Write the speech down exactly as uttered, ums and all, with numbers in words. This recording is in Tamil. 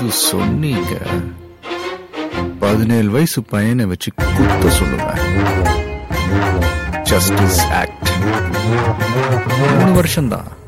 சொன்னீங்க. பதினேழு வயசு பையனை வச்சு குத்த சொல்லுவேன். ஜஸ்டிஸ் ஆக்ட் மூணு வருஷம்தான்.